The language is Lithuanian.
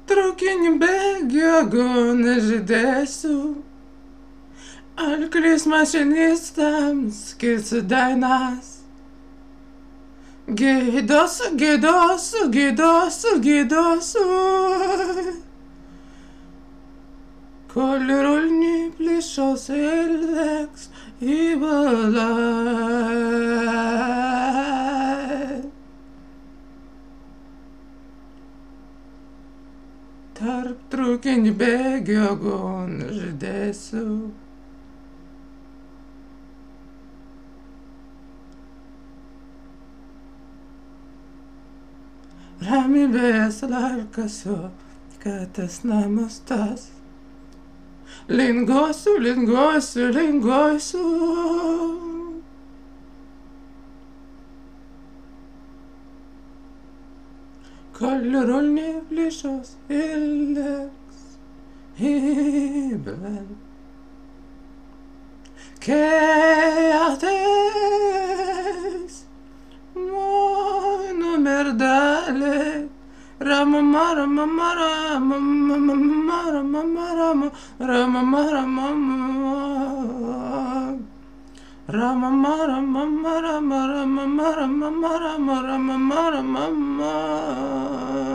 traukinį bėgiogų nežydėsiu, arklis mašinistams skirsiu dainas. Gėdosiu, gėdosiu, gėdosiu, gėdosiu, kol rulni plyšos ilgs į balą. Tarp traukinį bėgiogų nežydėsiu. Ramybės larkasiu, kad tas namas tas. Lingosiu, lingosiu, lingosiu. Kol rulni plyšos ilgs į bevel. Kai ateis mano merdelė, ramama, ramama, ramama, ramama, ramama, ramama, ramama, ramama, ramama, ramama, ramama, ramama, ramama, ramama, ramama.